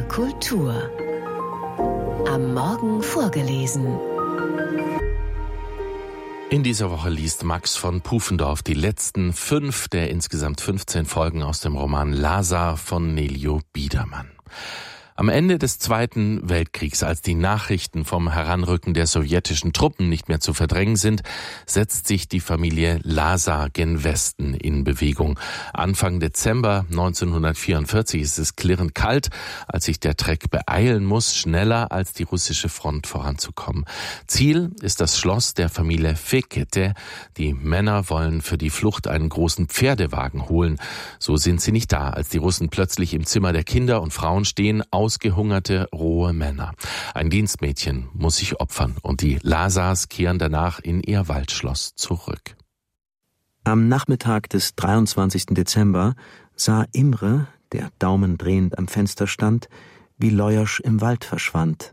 Kultur. Am Morgen vorgelesen. In dieser Woche liest Max von Pufendorf die letzten 5 der insgesamt 15 Folgen aus dem Roman Lazar von Nelio Biedermann. Am Ende des Zweiten Weltkriegs, als die Nachrichten vom Heranrücken der sowjetischen Truppen nicht mehr zu verdrängen sind, setzt sich die Familie Lazar gen Westen in Bewegung. Anfang Dezember 1944 ist es klirrend kalt, als sich der Treck beeilen muss, schneller als die russische Front voranzukommen. Ziel ist das Schloss der Familie Fekete. Die Männer wollen für die Flucht einen großen Pferdewagen holen. So sind sie nicht da, als die Russen plötzlich im Zimmer der Kinder und Frauen stehen, ausgehungerte, rohe Männer. Ein Dienstmädchen muss sich opfern und die Lazars kehren danach in ihr Waldschloss zurück. Am Nachmittag des 23. Dezember sah Imre, der daumendrehend am Fenster stand, wie Lajos im Wald verschwand.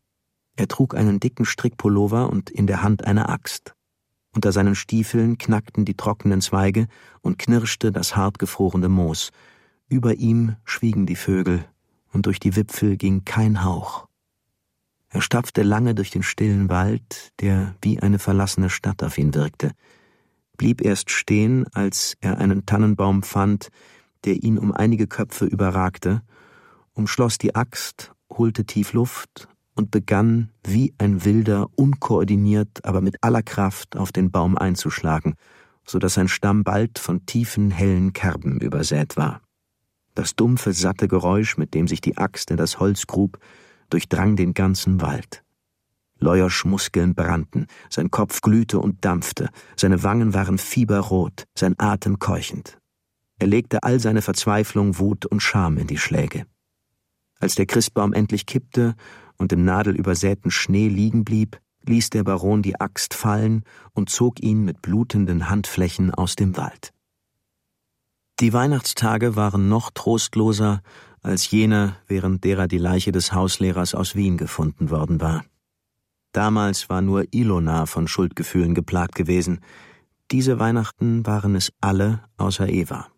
Er trug einen dicken Strickpullover und in der Hand eine Axt. Unter seinen Stiefeln knackten die trockenen Zweige und knirschte das hartgefrorene Moos. Über ihm schwiegen die Vögel, und durch die Wipfel ging kein Hauch. Er stapfte lange durch den stillen Wald, der wie eine verlassene Stadt auf ihn wirkte, blieb erst stehen, als er einen Tannenbaum fand, der ihn um einige Köpfe überragte, umschloss die Axt, holte tief Luft und begann, wie ein Wilder, unkoordiniert, aber mit aller Kraft auf den Baum einzuschlagen, so dass sein Stamm bald von tiefen, hellen Kerben übersät war. Das dumpfe, satte Geräusch, mit dem sich die Axt in das Holz grub, durchdrang den ganzen Wald. Lajos Muskeln brannten, sein Kopf glühte und dampfte, seine Wangen waren fieberrot, sein Atem keuchend. Er legte all seine Verzweiflung, Wut und Scham in die Schläge. Als der Christbaum endlich kippte und im nadelübersäten Schnee liegen blieb, ließ der Baron die Axt fallen und zog ihn mit blutenden Handflächen aus dem Wald. Die Weihnachtstage waren noch trostloser als jene, während derer die Leiche des Hauslehrers aus Wien gefunden worden war. Damals war nur Ilona von Schuldgefühlen geplagt gewesen. Diese Weihnachten waren es alle außer Eva.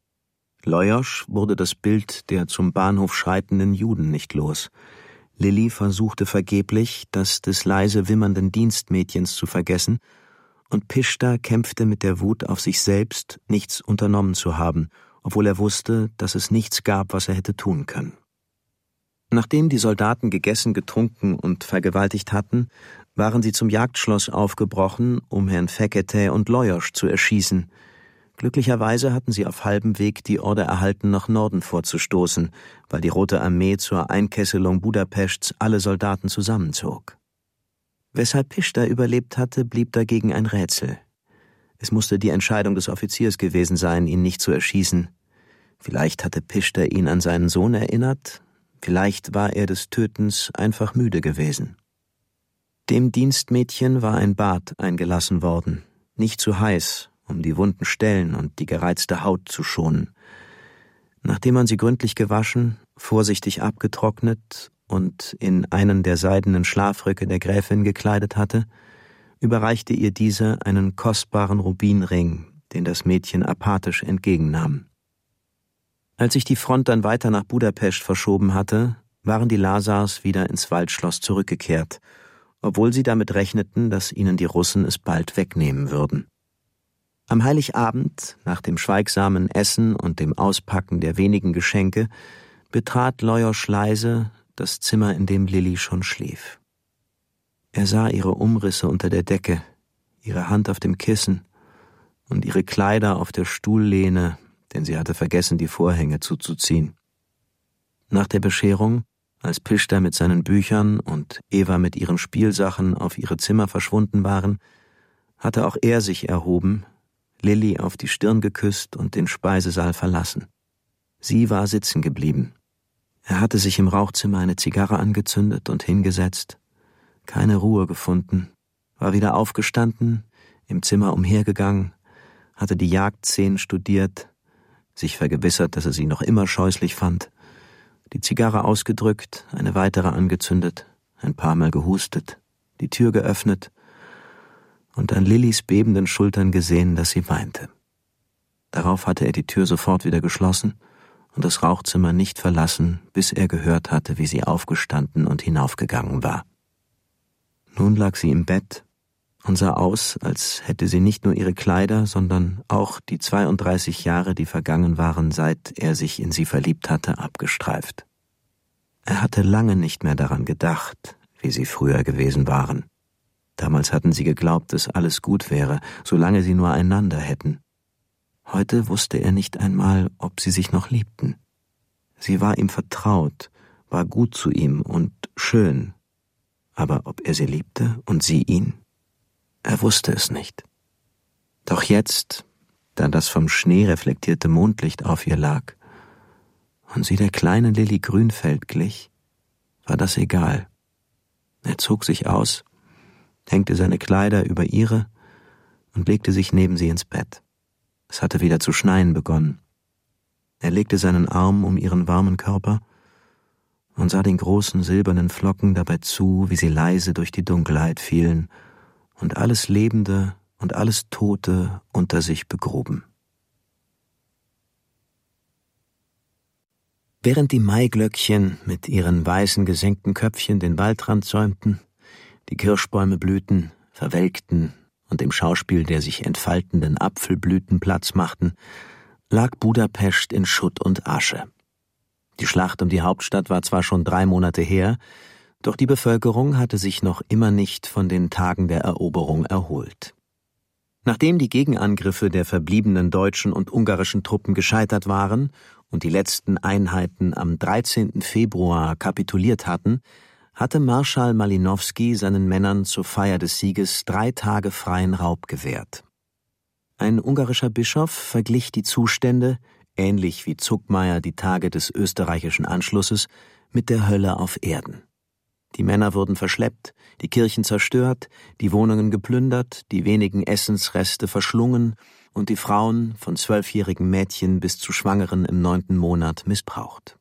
Lajos wurde das Bild der zum Bahnhof schreitenden Juden nicht los. Lilli versuchte vergeblich, das des leise wimmernden Dienstmädchens zu vergessen, und Pishta kämpfte mit der Wut auf sich selbst, nichts unternommen zu haben, obwohl er wusste, dass es nichts gab, was er hätte tun können. Nachdem die Soldaten gegessen, getrunken und vergewaltigt hatten, waren sie zum Jagdschloss aufgebrochen, um Herrn Fekete und Lajos zu erschießen. Glücklicherweise hatten sie auf halbem Weg die Order erhalten, nach Norden vorzustoßen, weil die Rote Armee zur Einkesselung Budapests alle Soldaten zusammenzog. Weshalb Pishta überlebt hatte, blieb dagegen ein Rätsel. Es musste die Entscheidung des Offiziers gewesen sein, ihn nicht zu erschießen. Vielleicht hatte Pishta ihn an seinen Sohn erinnert, vielleicht war er des Tötens einfach müde gewesen. Dem Dienstmädchen war ein Bad eingelassen worden, nicht zu heiß, um die wunden Stellen und die gereizte Haut zu schonen. Nachdem man sie gründlich gewaschen, vorsichtig abgetrocknet und in einen der seidenen Schlafröcke der Gräfin gekleidet hatte, überreichte ihr diese einen kostbaren Rubinring, den das Mädchen apathisch entgegennahm. Als sich die Front dann weiter nach Budapest verschoben hatte, waren die Lazars wieder ins Waldschloss zurückgekehrt, obwohl sie damit rechneten, dass ihnen die Russen es bald wegnehmen würden. Am Heiligabend, nach dem schweigsamen Essen und dem Auspacken der wenigen Geschenke, betrat Lajos leise das Zimmer, in dem Lilli schon schlief. Er sah ihre Umrisse unter der Decke, ihre Hand auf dem Kissen und ihre Kleider auf der Stuhllehne, denn sie hatte vergessen, die Vorhänge zuzuziehen. Nach der Bescherung, als Pishta mit seinen Büchern und Eva mit ihren Spielsachen auf ihre Zimmer verschwunden waren, hatte auch er sich erhoben, Lilli auf die Stirn geküsst und den Speisesaal verlassen. Sie war sitzen geblieben. Er hatte sich im Rauchzimmer eine Zigarre angezündet und hingesetzt, keine Ruhe gefunden, war wieder aufgestanden, im Zimmer umhergegangen, hatte die Jagdszenen studiert, sich vergewissert, dass er sie noch immer scheußlich fand, die Zigarre ausgedrückt, eine weitere angezündet, ein paar Mal gehustet, die Tür geöffnet und an Lillis bebenden Schultern gesehen, dass sie weinte. Darauf hatte er die Tür sofort wieder geschlossen und das Rauchzimmer nicht verlassen, bis er gehört hatte, wie sie aufgestanden und hinaufgegangen war. Nun lag sie im Bett und sah aus, als hätte sie nicht nur ihre Kleider, sondern auch die 32 Jahre, die vergangen waren, seit er sich in sie verliebt hatte, abgestreift. Er hatte lange nicht mehr daran gedacht, wie sie früher gewesen waren. Damals hatten sie geglaubt, dass alles gut wäre, solange sie nur einander hätten. Heute wusste er nicht einmal, ob sie sich noch liebten. Sie war ihm vertraut, war gut zu ihm und schön. Aber ob er sie liebte und sie ihn? Er wusste es nicht. Doch jetzt, da das vom Schnee reflektierte Mondlicht auf ihr lag und sie der kleinen Lilli Grünfeld glich, war das egal. Er zog sich aus, hängte seine Kleider über ihre und legte sich neben sie ins Bett. Es hatte wieder zu schneien begonnen. Er legte seinen Arm um ihren warmen Körper und sah den großen silbernen Flocken dabei zu, wie sie leise durch die Dunkelheit fielen und alles Lebende und alles Tote unter sich begruben. Während die Maiglöckchen mit ihren weißen gesenkten Köpfchen den Waldrand säumten, die Kirschbäume blühten, verwelkten und dem Schauspiel der sich entfaltenden Apfelblüten Platz machten, lag Budapest in Schutt und Asche. Die Schlacht um die Hauptstadt war zwar schon 3 Monate her, doch die Bevölkerung hatte sich noch immer nicht von den Tagen der Eroberung erholt. Nachdem die Gegenangriffe der verbliebenen deutschen und ungarischen Truppen gescheitert waren und die letzten Einheiten am 13. Februar kapituliert hatten, hatte Marschall Malinowski seinen Männern zur Feier des Sieges 3 Tage freien Raub gewährt. Ein ungarischer Bischof verglich die Zustände, ähnlich wie Zuckmayer die Tage des österreichischen Anschlusses, mit der Hölle auf Erden. Die Männer wurden verschleppt, die Kirchen zerstört, die Wohnungen geplündert, die wenigen Essensreste verschlungen und die Frauen, von 12-jährigen Mädchen bis zu Schwangeren im 9. Monat, missbraucht.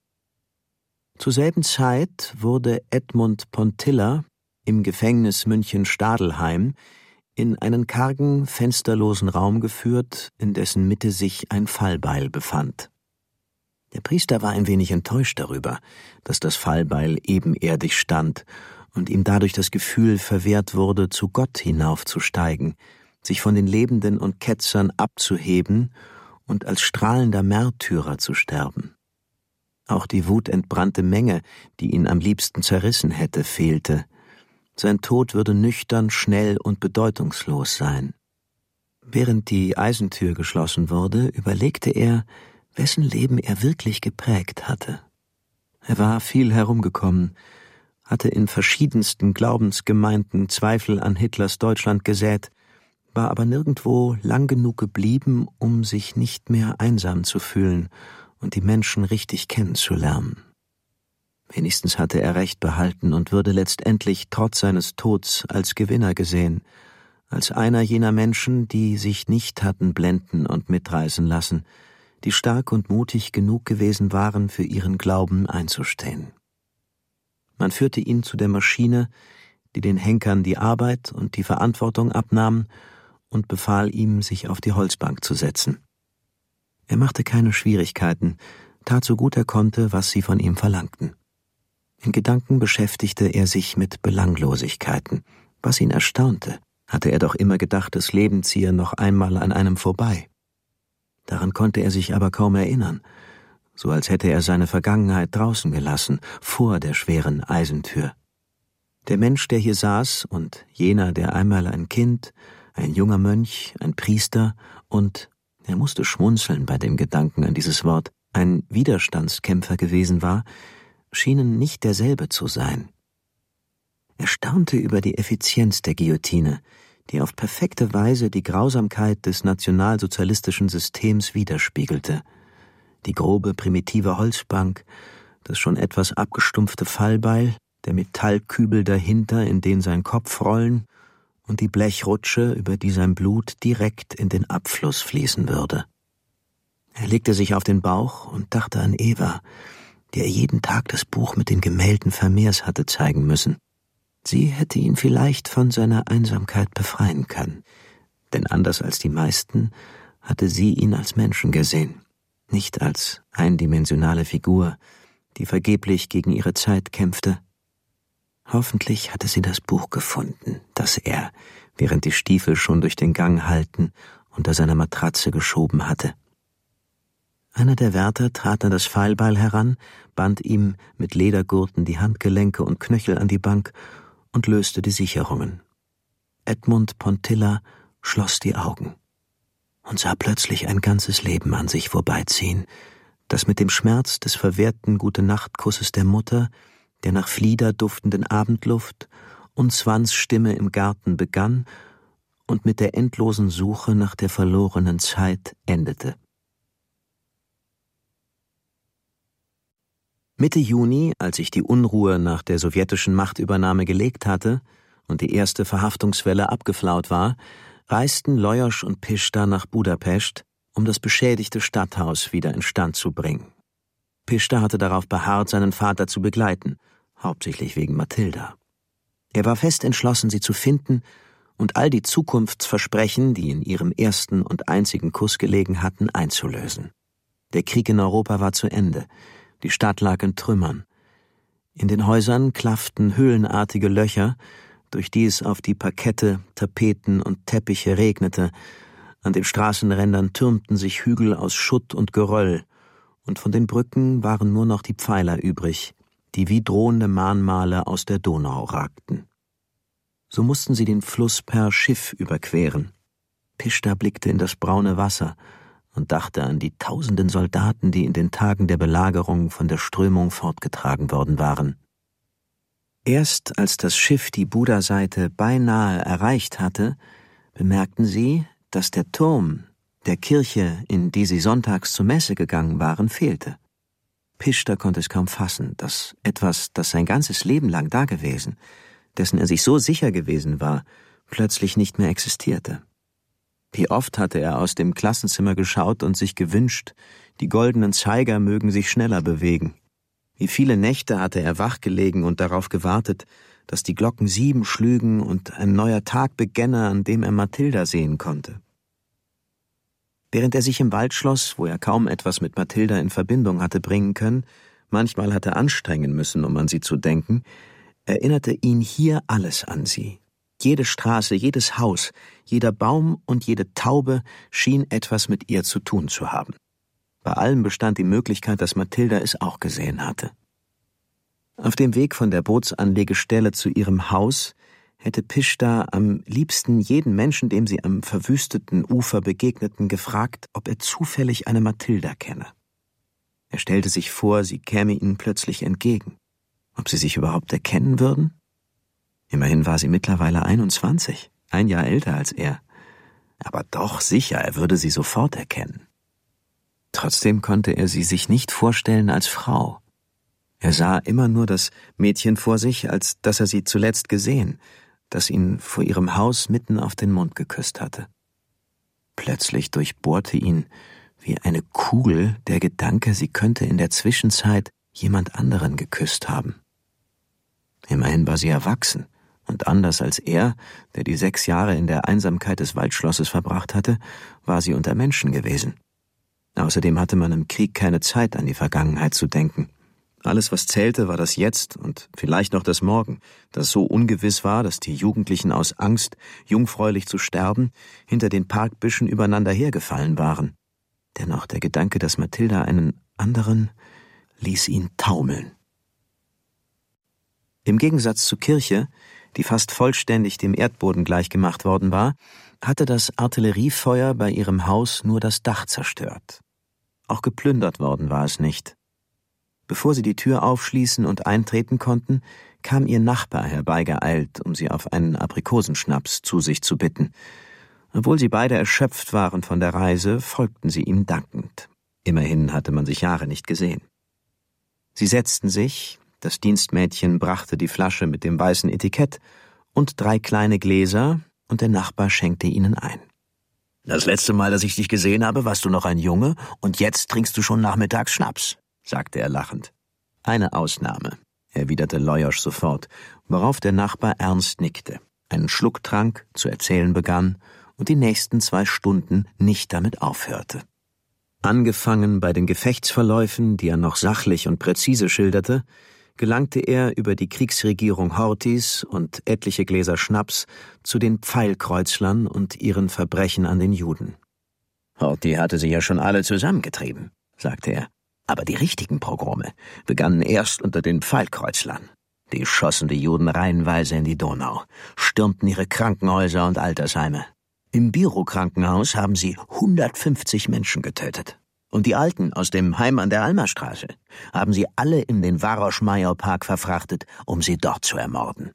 Zur selben Zeit wurde Edmund Pontilla im Gefängnis München-Stadelheim in einen kargen, fensterlosen Raum geführt, in dessen Mitte sich ein Fallbeil befand. Der Priester war ein wenig enttäuscht darüber, dass das Fallbeil ebenerdig stand und ihm dadurch das Gefühl verwehrt wurde, zu Gott hinaufzusteigen, sich von den Lebenden und Ketzern abzuheben und als strahlender Märtyrer zu sterben. Auch die wutentbrannte Menge, die ihn am liebsten zerrissen hätte, fehlte. Sein Tod würde nüchtern, schnell und bedeutungslos sein. Während die Eisentür geschlossen wurde, überlegte er, wessen Leben er wirklich geprägt hatte. Er war viel herumgekommen, hatte in verschiedensten Glaubensgemeinden Zweifel an Hitlers Deutschland gesät, war aber nirgendwo lang genug geblieben, um sich nicht mehr einsam zu fühlen und die Menschen richtig kennenzulernen. Wenigstens hatte er Recht behalten und würde letztendlich trotz seines Tods als Gewinner gesehen, als einer jener Menschen, die sich nicht hatten blenden und mitreißen lassen, die stark und mutig genug gewesen waren, für ihren Glauben einzustehen. Man führte ihn zu der Maschine, die den Henkern die Arbeit und die Verantwortung abnahm, und befahl ihm, sich auf die Holzbank zu setzen. Er machte keine Schwierigkeiten, tat so gut er konnte, was sie von ihm verlangten. In Gedanken beschäftigte er sich mit Belanglosigkeiten. Was ihn erstaunte, hatte er doch immer gedacht, das Leben ziehe noch einmal an einem vorbei. Daran konnte er sich aber kaum erinnern, so als hätte er seine Vergangenheit draußen gelassen, vor der schweren Eisentür. Der Mensch, der hier saß, und jener, der einmal ein Kind, ein junger Mönch, ein Priester und, er musste schmunzeln bei dem Gedanken an dieses Wort, ein Widerstandskämpfer gewesen war, schienen nicht derselbe zu sein. Er staunte über die Effizienz der Guillotine, die auf perfekte Weise die Grausamkeit des nationalsozialistischen Systems widerspiegelte. Die grobe, primitive Holzbank, das schon etwas abgestumpfte Fallbeil, der Metallkübel dahinter, in den sein Kopf rollen, und die Blechrutsche, über die sein Blut direkt in den Abfluss fließen würde. Er legte sich auf den Bauch und dachte an Eva, der jeden Tag das Buch mit den Gemälden Vermeers hatte zeigen müssen. Sie hätte ihn vielleicht von seiner Einsamkeit befreien können, denn anders als die meisten hatte sie ihn als Menschen gesehen. nicht als eindimensionale Figur, die vergeblich gegen ihre Zeit kämpfte. Hoffentlich hatte sie das Buch gefunden, das er, während die Stiefel schon durch den Gang hallten, unter seiner Matratze geschoben hatte. Einer der Wärter trat an das Pfeilbeil heran, band ihm mit Ledergurten die Handgelenke und Knöchel an die Bank und löste die Sicherungen. Edmund Pontilla schloss die Augen und sah plötzlich ein ganzes Leben an sich vorbeiziehen, das mit dem Schmerz des verwehrten Gute-Nacht-Kusses der Mutter, der nach Flieder duftenden Abendluft und Swans Stimme im Garten begann und mit der endlosen Suche nach der verlorenen Zeit endete. Mitte Juni, als sich die Unruhe nach der sowjetischen Machtübernahme gelegt hatte und die erste Verhaftungswelle abgeflaut war, reisten Lajos und Pista nach Budapest, um das beschädigte Stadthaus wieder instand zu bringen. Pista hatte darauf beharrt, seinen Vater zu begleiten, hauptsächlich wegen Mathilda. Er war fest entschlossen, sie zu finden und all die Zukunftsversprechen, die in ihrem ersten und einzigen Kuss gelegen hatten, einzulösen. Der Krieg in Europa war zu Ende. Die Stadt lag in Trümmern. In den Häusern klafften höhlenartige Löcher, durch die es auf die Parkette, Tapeten und Teppiche regnete. An den Straßenrändern türmten sich Hügel aus Schutt und Geröll, und von den Brücken waren nur noch die Pfeiler übrig, die wie drohende Mahnmale aus der Donau ragten. So mussten sie den Fluss per Schiff überqueren. Pista blickte in das braune Wasser und dachte an die tausenden Soldaten, die in den Tagen der Belagerung von der Strömung fortgetragen worden waren. Erst als das Schiff die Buda-Seite beinahe erreicht hatte, bemerkten sie, dass der Turm der Kirche, in die sie sonntags zur Messe gegangen waren, fehlte. Pista konnte es kaum fassen, dass etwas, das sein ganzes Leben lang dagewesen, dessen er sich so sicher gewesen war, plötzlich nicht mehr existierte. Wie oft hatte er aus dem Klassenzimmer geschaut und sich gewünscht, die goldenen Zeiger mögen sich schneller bewegen. Wie viele Nächte hatte er wachgelegen und darauf gewartet, dass die Glocken 7 schlügen und ein neuer Tag begänne, an dem er Mathilda sehen konnte. Während er sich im Wald schloss, wo er kaum etwas mit Mathilda in Verbindung hatte bringen können, manchmal hatte anstrengen müssen, um an sie zu denken, erinnerte ihn hier alles an sie. Jede Straße, jedes Haus, jeder Baum und jede Taube schien etwas mit ihr zu tun zu haben. Bei allem bestand die Möglichkeit, dass Mathilda es auch gesehen hatte. Auf dem Weg von der Bootsanlegestelle zu ihrem Haus hätte Pista am liebsten jeden Menschen, dem sie am verwüsteten Ufer begegneten, gefragt, ob er zufällig eine Mathilda kenne. Er stellte sich vor, sie käme ihnen plötzlich entgegen. Ob sie sich überhaupt erkennen würden? Immerhin war sie mittlerweile 21, ein Jahr älter als er. Aber doch sicher, er würde sie sofort erkennen. Trotzdem konnte er sie sich nicht vorstellen als Frau. Er sah immer nur das Mädchen vor sich, als dass er sie zuletzt gesehen, das ihn vor ihrem Haus mitten auf den Mund geküsst hatte. Plötzlich durchbohrte ihn wie eine Kugel der Gedanke, sie könnte in der Zwischenzeit jemand anderen geküsst haben. Immerhin war sie erwachsen, und anders als er, der die 6 Jahre in der Einsamkeit des Waldschlosses verbracht hatte, war sie unter Menschen gewesen. Außerdem hatte man im Krieg keine Zeit, an die Vergangenheit zu denken. Alles, was zählte, war das Jetzt und vielleicht noch das Morgen, das so ungewiss war, dass die Jugendlichen aus Angst, jungfräulich zu sterben, hinter den Parkbüschen übereinander hergefallen waren. Dennoch der Gedanke, dass Mathilda einen anderen, ließ ihn taumeln. Im Gegensatz zur Kirche, die fast vollständig dem Erdboden gleichgemacht worden war, hatte das Artilleriefeuer bei ihrem Haus nur das Dach zerstört. Auch geplündert worden war es nicht. Bevor sie die Tür aufschließen und eintreten konnten, kam ihr Nachbar herbeigeeilt, um sie auf einen Aprikosenschnaps zu sich zu bitten. Obwohl sie beide erschöpft waren von der Reise, folgten sie ihm dankend. Immerhin hatte man sich Jahre nicht gesehen. Sie setzten sich, das Dienstmädchen brachte die Flasche mit dem weißen Etikett und 3 kleine Gläser, und der Nachbar schenkte ihnen ein. »Das letzte Mal, dass ich dich gesehen habe, warst du noch ein Junge, und jetzt trinkst du schon nachmittags Schnaps«, sagte er lachend. »Eine Ausnahme«, erwiderte Lajos sofort, worauf der Nachbar ernst nickte, einen Schluck trank, zu erzählen begann und die nächsten 2 Stunden nicht damit aufhörte. Angefangen bei den Gefechtsverläufen, die er noch sachlich und präzise schilderte, gelangte er über die Kriegsregierung Horthys und etliche Gläser Schnaps zu den Pfeilkreuzlern und ihren Verbrechen an den Juden. Horthy hatte sie ja schon alle zusammengetrieben, sagte er. Aber die richtigen Pogrome begannen erst unter den Pfeilkreuzlern. Die schossen die Juden reihenweise in die Donau, stürmten ihre Krankenhäuser und Altersheime. Im Biro-Krankenhaus haben sie 150 Menschen getötet. Und die Alten aus dem Heim an der Almerstraße haben sie alle in den Warosch-Major-Park verfrachtet, um sie dort zu ermorden.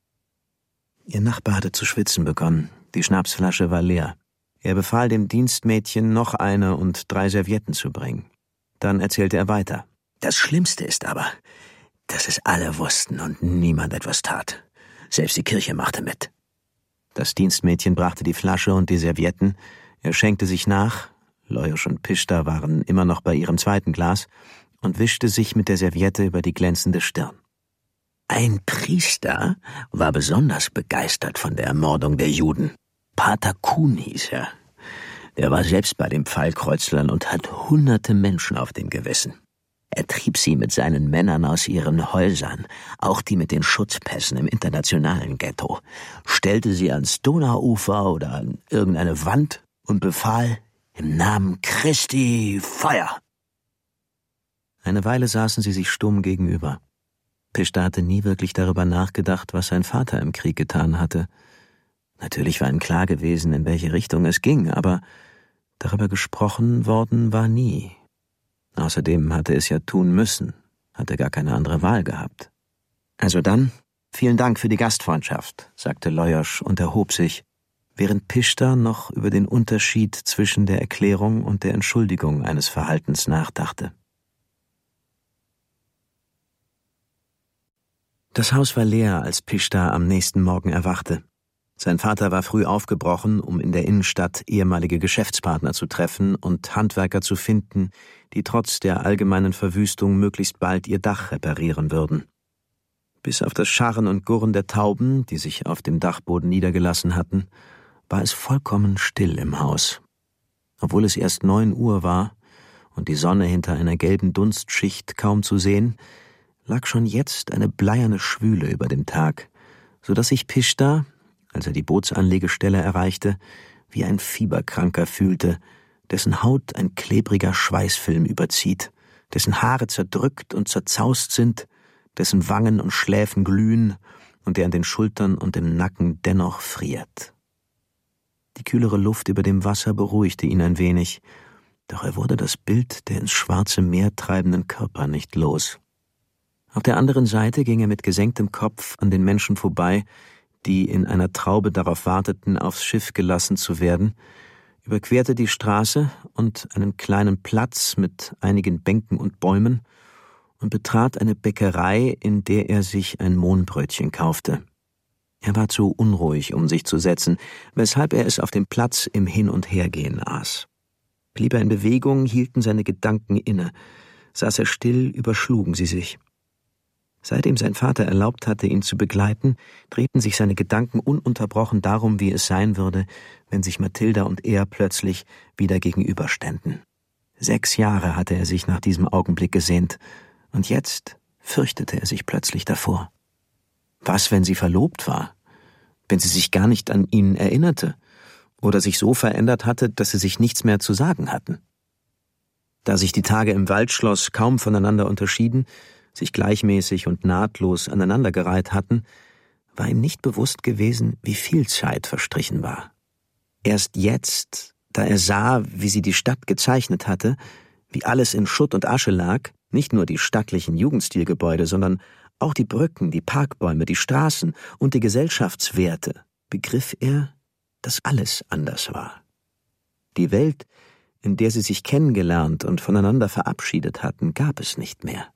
Ihr Nachbar hatte zu schwitzen begonnen. Die Schnapsflasche war leer. Er befahl dem Dienstmädchen, noch eine und 3 Servietten zu bringen. Dann erzählte er weiter. Das Schlimmste ist aber, dass es alle wussten und niemand etwas tat. Selbst die Kirche machte mit. Das Dienstmädchen brachte die Flasche und die Servietten. Er schenkte sich nach, Leusch und Pischter waren immer noch bei ihrem 2. Glas, und wischte sich mit der Serviette über die glänzende Stirn. Ein Priester war besonders begeistert von der Ermordung der Juden. Pater Kuhn hieß er. Der war selbst bei den Pfeilkreuzlern und hat hunderte Menschen auf dem Gewissen. Er trieb sie mit seinen Männern aus ihren Häusern, auch die mit den Schutzpässen im internationalen Ghetto, stellte sie ans Donauufer oder an irgendeine Wand und befahl, im Namen Christi, Feuer! Eine Weile saßen sie sich stumm gegenüber. Pischter hatte nie wirklich darüber nachgedacht, was sein Vater im Krieg getan hatte. Natürlich war ihm klar gewesen, in welche Richtung es ging, aber darüber gesprochen worden war nie. Außerdem hatte es ja tun müssen, hatte gar keine andere Wahl gehabt. Also dann, vielen Dank für die Gastfreundschaft, sagte Leusch und erhob sich, während Pischter noch über den Unterschied zwischen der Erklärung und der Entschuldigung eines Verhaltens nachdachte. Das Haus war leer, als Pischter am nächsten Morgen erwachte. Sein Vater war früh aufgebrochen, um in der Innenstadt ehemalige Geschäftspartner zu treffen und Handwerker zu finden, die trotz der allgemeinen Verwüstung möglichst bald ihr Dach reparieren würden. Bis auf das Scharren und Gurren der Tauben, die sich auf dem Dachboden niedergelassen hatten, war es vollkommen still im Haus. Obwohl es erst 9 Uhr war und die Sonne hinter einer gelben Dunstschicht kaum zu sehen, lag schon jetzt eine bleierne Schwüle über dem Tag, so dass sich Pischter, als er die Bootsanlegestelle erreichte, wie ein Fieberkranker fühlte, dessen Haut ein klebriger Schweißfilm überzieht, dessen Haare zerdrückt und zerzaust sind, dessen Wangen und Schläfen glühen und der an den Schultern und im Nacken dennoch friert. Die kühlere Luft über dem Wasser beruhigte ihn ein wenig, doch er wurde das Bild der ins schwarze Meer treibenden Körper nicht los. Auf der anderen Seite ging er mit gesenktem Kopf an den Menschen vorbei, die in einer Traube darauf warteten, aufs Schiff gelassen zu werden, überquerte die Straße und einen kleinen Platz mit einigen Bänken und Bäumen und betrat eine Bäckerei, in der er sich ein Mohnbrötchen kaufte. Er war zu unruhig, um sich zu setzen, weshalb er es auf dem Platz im Hin- und Hergehen aß. Blieb er in Bewegung, hielten seine Gedanken inne. Saß er still, überschlugen sie sich. Seit ihm sein Vater erlaubt hatte, ihn zu begleiten, drehten sich seine Gedanken ununterbrochen darum, wie es sein würde, wenn sich Mathilda und er plötzlich wieder gegenüberständen. 6 Jahre hatte er sich nach diesem Augenblick gesehnt, und jetzt fürchtete er sich plötzlich davor. Was, wenn sie verlobt war? Wenn sie sich gar nicht an ihn erinnerte oder sich so verändert hatte, dass sie sich nichts mehr zu sagen hatten? Da sich die Tage im Waldschloss kaum voneinander unterschieden, sich gleichmäßig und nahtlos aneinandergereiht hatten, war ihm nicht bewusst gewesen, wie viel Zeit verstrichen war. Erst jetzt, da er sah, wie sie die Stadt gezeichnet hatte, wie alles in Schutt und Asche lag, nicht nur die stattlichen Jugendstilgebäude, sondern auch die Brücken, die Parkbäume, die Straßen und die Gesellschaftswerte, begriff er, dass alles anders war. Die Welt, in der sie sich kennengelernt und voneinander verabschiedet hatten, gab es nicht mehr.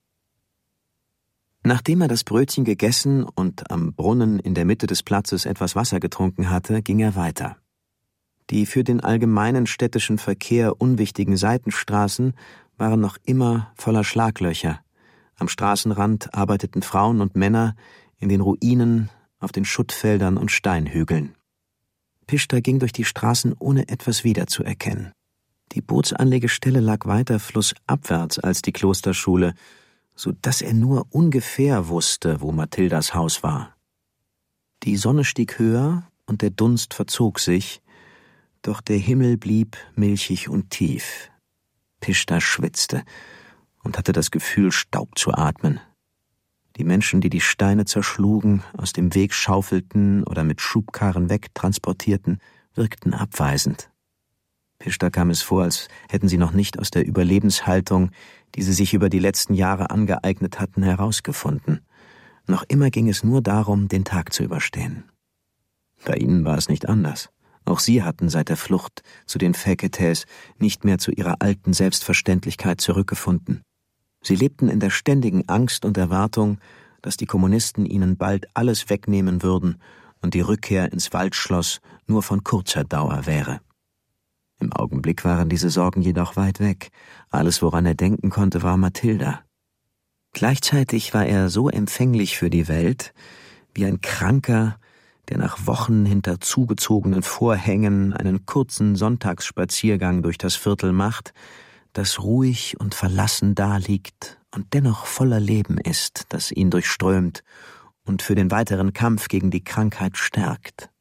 Nachdem er das Brötchen gegessen und am Brunnen in der Mitte des Platzes etwas Wasser getrunken hatte, ging er weiter. Die für den allgemeinen städtischen Verkehr unwichtigen Seitenstraßen waren noch immer voller Schlaglöcher. Am Straßenrand arbeiteten Frauen und Männer in den Ruinen, auf den Schuttfeldern und Steinhügeln. Pischter ging durch die Straßen, ohne etwas wiederzuerkennen. Die Bootsanlegestelle lag weiter flussabwärts als die Klosterschule, so dass er nur ungefähr wusste, wo Mathildas Haus war. Die Sonne stieg höher und der Dunst verzog sich, doch der Himmel blieb milchig und tief. Pishta schwitzte und hatte das Gefühl, Staub zu atmen. Die Menschen, die Steine zerschlugen, aus dem Weg schaufelten oder mit Schubkarren wegtransportierten, wirkten abweisend. Pishta kam es vor, als hätten sie noch nicht aus der Überlebenshaltung, die sie sich über die letzten Jahre angeeignet hatten, herausgefunden. Noch immer ging es nur darum, den Tag zu überstehen. Bei ihnen war es nicht anders. Auch sie hatten seit der Flucht zu den Feketes nicht mehr zu ihrer alten Selbstverständlichkeit zurückgefunden. Sie lebten in der ständigen Angst und Erwartung, dass die Kommunisten ihnen bald alles wegnehmen würden und die Rückkehr ins Waldschloss nur von kurzer Dauer wäre. Im Augenblick waren diese Sorgen jedoch weit weg. Alles, woran er denken konnte, war Mathilda. Gleichzeitig war er so empfänglich für die Welt, wie ein Kranker, der nach Wochen hinter zugezogenen Vorhängen einen kurzen Sonntagsspaziergang durch das Viertel macht, das ruhig und verlassen daliegt und dennoch voller Leben ist, das ihn durchströmt und für den weiteren Kampf gegen die Krankheit stärkt.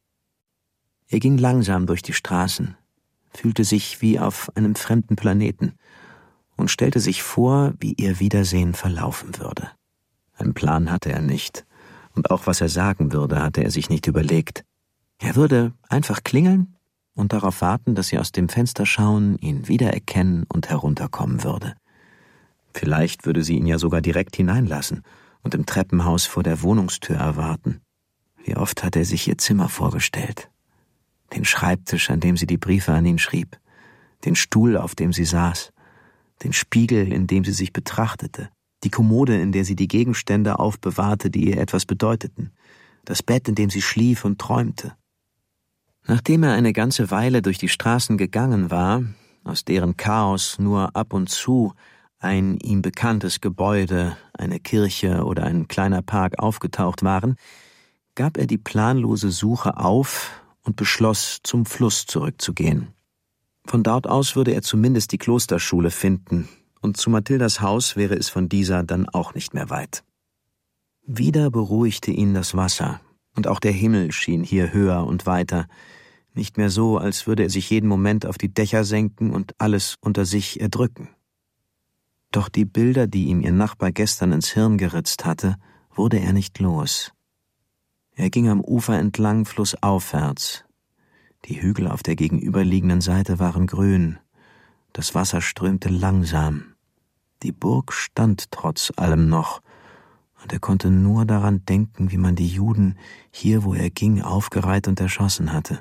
Er ging langsam durch die Straßen, fühlte sich wie auf einem fremden Planeten und stellte sich vor, wie ihr Wiedersehen verlaufen würde. Einen Plan hatte er nicht, und auch was er sagen würde, hatte er sich nicht überlegt. Er würde einfach klingeln und darauf warten, dass sie aus dem Fenster schauen, ihn wiedererkennen und herunterkommen würde. Vielleicht würde sie ihn ja sogar direkt hineinlassen und im Treppenhaus vor der Wohnungstür erwarten. Wie oft hat er sich ihr Zimmer vorgestellt. Den Schreibtisch, an dem sie die Briefe an ihn schrieb, den Stuhl, auf dem sie saß, den Spiegel, in dem sie sich betrachtete, die Kommode, in der sie die Gegenstände aufbewahrte, die ihr etwas bedeuteten, das Bett, in dem sie schlief und träumte. Nachdem er eine ganze Weile durch die Straßen gegangen war, aus deren Chaos nur ab und zu ein ihm bekanntes Gebäude, eine Kirche oder ein kleiner Park aufgetaucht waren, gab er die planlose Suche auf und beschloss, zum Fluss zurückzugehen. Von dort aus würde er zumindest die Klosterschule finden, und zu Mathildas Haus wäre es von dieser dann auch nicht mehr weit. Wieder beruhigte ihn das Wasser, und auch der Himmel schien hier höher und weiter, nicht mehr so, als würde er sich jeden Moment auf die Dächer senken und alles unter sich erdrücken. Doch die Bilder, die ihm ihr Nachbar gestern ins Hirn geritzt hatte, wurde er nicht los. Er ging am Ufer entlang flussaufwärts. Die Hügel auf der gegenüberliegenden Seite waren grün. Das Wasser strömte langsam. Die Burg stand trotz allem noch, und er konnte nur daran denken, wie man die Juden hier, wo er ging, aufgereiht und erschossen hatte.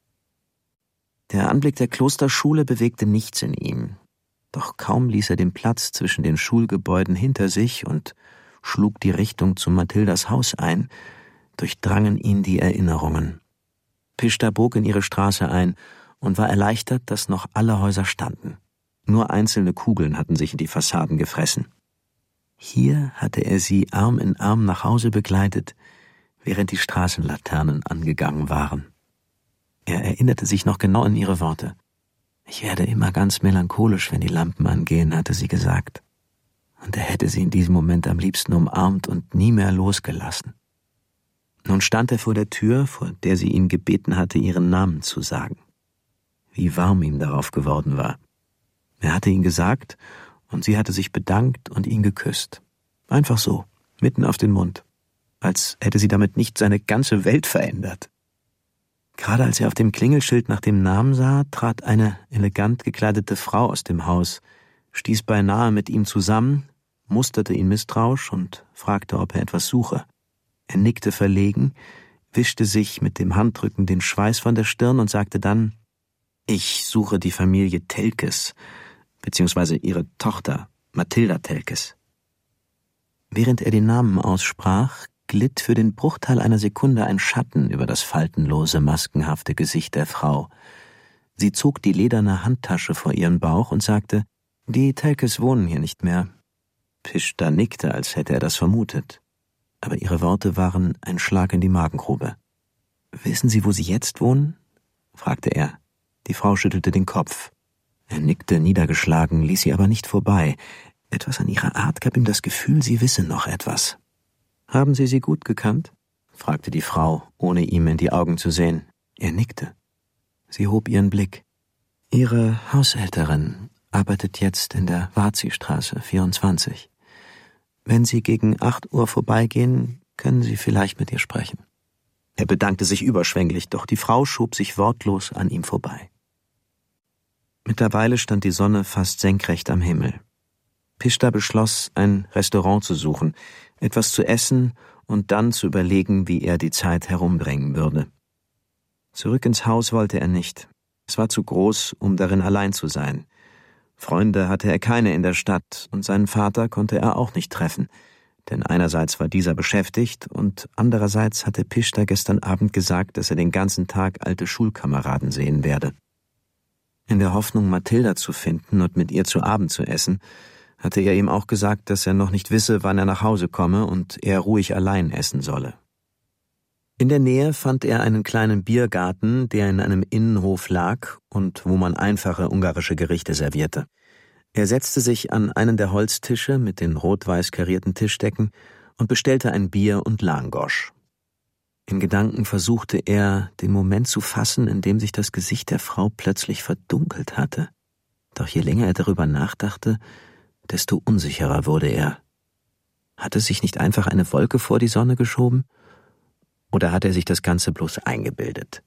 Der Anblick der Klosterschule bewegte nichts in ihm, doch kaum ließ er den Platz zwischen den Schulgebäuden hinter sich und schlug die Richtung zu Mathildas Haus ein, durchdrangen ihn die Erinnerungen. Pishta bog in ihre Straße ein und war erleichtert, dass noch alle Häuser standen. Nur einzelne Kugeln hatten sich in die Fassaden gefressen. Hier hatte er sie Arm in Arm nach Hause begleitet, während die Straßenlaternen angegangen waren. Er erinnerte sich noch genau an ihre Worte. »Ich werde immer ganz melancholisch, wenn die Lampen angehen«, hatte sie gesagt. Und er hätte sie in diesem Moment am liebsten umarmt und nie mehr losgelassen. Nun stand er vor der Tür, vor der sie ihn gebeten hatte, ihren Namen zu sagen. Wie warm ihm darauf geworden war. Er hatte ihn gesagt, und sie hatte sich bedankt und ihn geküsst. Einfach so, mitten auf den Mund. Als hätte sie damit nicht seine ganze Welt verändert. Gerade als er auf dem Klingelschild nach dem Namen sah, trat eine elegant gekleidete Frau aus dem Haus, stieß beinahe mit ihm zusammen, musterte ihn misstrauisch und fragte, ob er etwas suche. Er nickte verlegen, wischte sich mit dem Handrücken den Schweiß von der Stirn und sagte dann: »Ich suche die Familie Telkes, beziehungsweise ihre Tochter, Mathilda Telkes.« Während er den Namen aussprach, glitt für den Bruchteil einer Sekunde ein Schatten über das faltenlose, maskenhafte Gesicht der Frau. Sie zog die lederne Handtasche vor ihren Bauch und sagte: »Die Telkes wohnen hier nicht mehr.« Pishta nickte, als hätte er das vermutet. Aber ihre Worte waren ein Schlag in die Magengrube. »Wissen Sie, wo Sie jetzt wohnen?« fragte er. Die Frau schüttelte den Kopf. Er nickte niedergeschlagen, ließ sie aber nicht vorbei. Etwas an ihrer Art gab ihm das Gefühl, sie wisse noch etwas. »Haben Sie sie gut gekannt?« fragte die Frau, ohne ihm in die Augen zu sehen. Er nickte. Sie hob ihren Blick. »Ihre Haushälterin arbeitet jetzt in der Wazi-Straße 24. Wenn Sie gegen 8 Uhr vorbeigehen, können Sie vielleicht mit ihr sprechen.« Er bedankte sich überschwänglich, doch die Frau schob sich wortlos an ihm vorbei. Mittlerweile stand die Sonne fast senkrecht am Himmel. Pishta beschloss, ein Restaurant zu suchen, etwas zu essen und dann zu überlegen, wie er die Zeit herumbringen würde. Zurück ins Haus wollte er nicht. Es war zu groß, um darin allein zu sein. Freunde hatte er keine in der Stadt und seinen Vater konnte er auch nicht treffen, denn einerseits war dieser beschäftigt und andererseits hatte Pishta gestern Abend gesagt, dass er den ganzen Tag alte Schulkameraden sehen werde. In der Hoffnung, Mathilda zu finden und mit ihr zu Abend zu essen, hatte er ihm auch gesagt, dass er noch nicht wisse, wann er nach Hause komme und er ruhig allein essen solle. In der Nähe fand er einen kleinen Biergarten, der in einem Innenhof lag und wo man einfache ungarische Gerichte servierte. Er setzte sich an einen der Holztische mit den rot-weiß karierten Tischdecken und bestellte ein Bier und Langosch. In Gedanken versuchte er, den Moment zu fassen, in dem sich das Gesicht der Frau plötzlich verdunkelt hatte. Doch je länger er darüber nachdachte, desto unsicherer wurde er. Hatte sich nicht einfach eine Wolke vor die Sonne geschoben? Oder hat er sich das Ganze bloß eingebildet?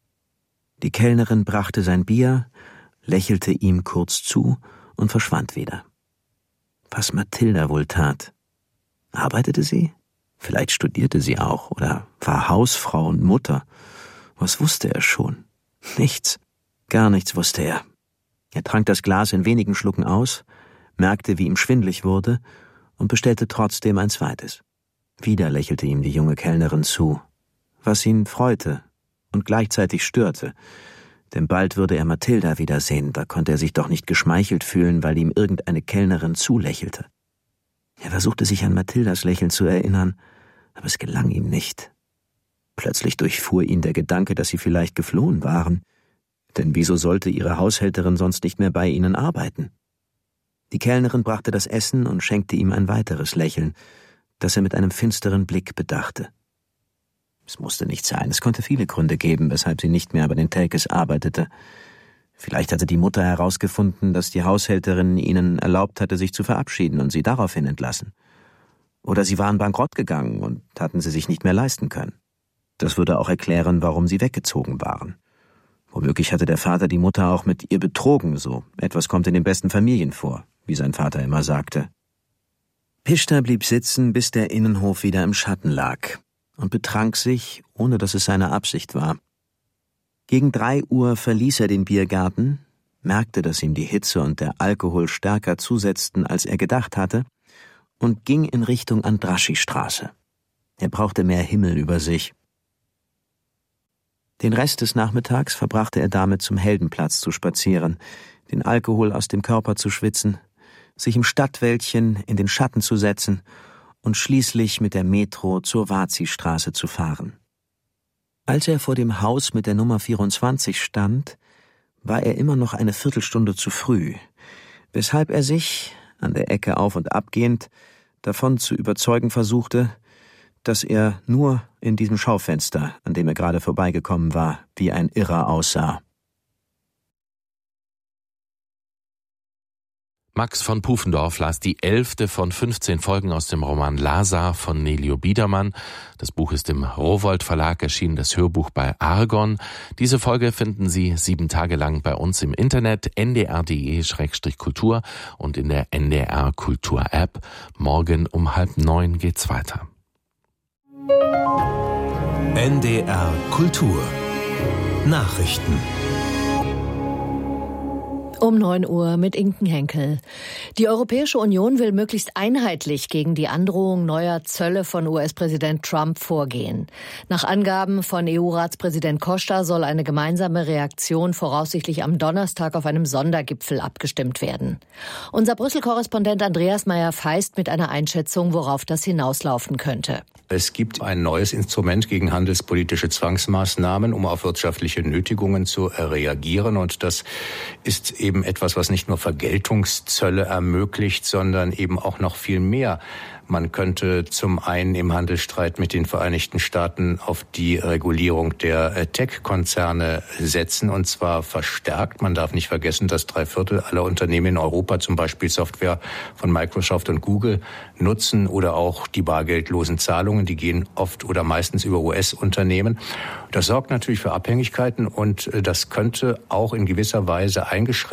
Die Kellnerin brachte sein Bier, lächelte ihm kurz zu und verschwand wieder. Was Mathilda wohl tat? Arbeitete sie? Vielleicht studierte sie auch oder war Hausfrau und Mutter. Was wusste er schon? Nichts. Gar nichts wusste er. Er trank das Glas in wenigen Schlucken aus, merkte, wie ihm schwindlig wurde und bestellte trotzdem ein zweites. Wieder lächelte ihm die junge Kellnerin zu, was ihn freute und gleichzeitig störte, denn bald würde er Mathilda wiedersehen, da konnte er sich doch nicht geschmeichelt fühlen, weil ihm irgendeine Kellnerin zulächelte. Er versuchte sich an Mathildas Lächeln zu erinnern, aber es gelang ihm nicht. Plötzlich durchfuhr ihn der Gedanke, dass sie vielleicht geflohen waren, denn wieso sollte ihre Haushälterin sonst nicht mehr bei ihnen arbeiten? Die Kellnerin brachte das Essen und schenkte ihm ein weiteres Lächeln, das er mit einem finsteren Blick bedachte. Es musste nicht sein, es konnte viele Gründe geben, weshalb sie nicht mehr bei den Telkes arbeitete. Vielleicht hatte die Mutter herausgefunden, dass die Haushälterin ihnen erlaubt hatte, sich zu verabschieden und sie daraufhin entlassen. Oder sie waren bankrott gegangen und hatten sie sich nicht mehr leisten können. Das würde auch erklären, warum sie weggezogen waren. Womöglich hatte der Vater die Mutter auch mit ihr betrogen, so etwas kommt in den besten Familien vor, wie sein Vater immer sagte. Pishta blieb sitzen, bis der Innenhof wieder im Schatten lag und betrank sich, ohne dass es seine Absicht war. Gegen 3 Uhr verließ er den Biergarten, merkte, dass ihm die Hitze und der Alkohol stärker zusetzten, als er gedacht hatte, und ging in Richtung Andrassy-Straße. Er brauchte mehr Himmel über sich. Den Rest des Nachmittags verbrachte er damit, zum Heldenplatz zu spazieren, den Alkohol aus dem Körper zu schwitzen, sich im Stadtwäldchen in den Schatten zu setzen und schließlich mit der Metro zur Wazi-Straße zu fahren. Als er vor dem Haus mit der Nummer 24 stand, war er immer noch eine Viertelstunde zu früh, weshalb er sich, an der Ecke auf und abgehend, davon zu überzeugen versuchte, dass er nur in diesem Schaufenster, an dem er gerade vorbeigekommen war, wie ein Irrer aussah. Max von Pufendorf las die 11. von 15 Folgen aus dem Roman Lazar von Nelio Biedermann. Das Buch ist im Rowohlt Verlag erschienen, das Hörbuch bei Argon. Diese Folge finden Sie 7 Tage lang bei uns im Internet, ndr.de/kultur und in der NDR Kultur App. Morgen um 8:30 geht's weiter. NDR Kultur Nachrichten Um 9 Uhr mit Inken Henkel. Die Europäische Union will möglichst einheitlich gegen die Androhung neuer Zölle von US-Präsident Trump vorgehen. Nach Angaben von EU-Ratspräsident Costa soll eine gemeinsame Reaktion voraussichtlich am Donnerstag auf einem Sondergipfel abgestimmt werden. Unser Brüssel-Korrespondent Andreas Meyer-Feist mit einer Einschätzung, worauf das hinauslaufen könnte. Es gibt ein neues Instrument gegen handelspolitische Zwangsmaßnahmen, um auf wirtschaftliche Nötigungen zu reagieren. Und das ist eben eben etwas, was nicht nur Vergeltungszölle ermöglicht, sondern eben auch noch viel mehr. Man könnte zum einen im Handelsstreit mit den Vereinigten Staaten auf die Regulierung der Tech-Konzerne setzen, und zwar verstärkt. Man darf nicht vergessen, dass 3/4 aller Unternehmen in Europa zum Beispiel Software von Microsoft und Google nutzen, oder auch die bargeldlosen Zahlungen, die gehen oft oder meistens über US-Unternehmen. Das sorgt natürlich für Abhängigkeiten, und das könnte auch in gewisser Weise eingeschränkt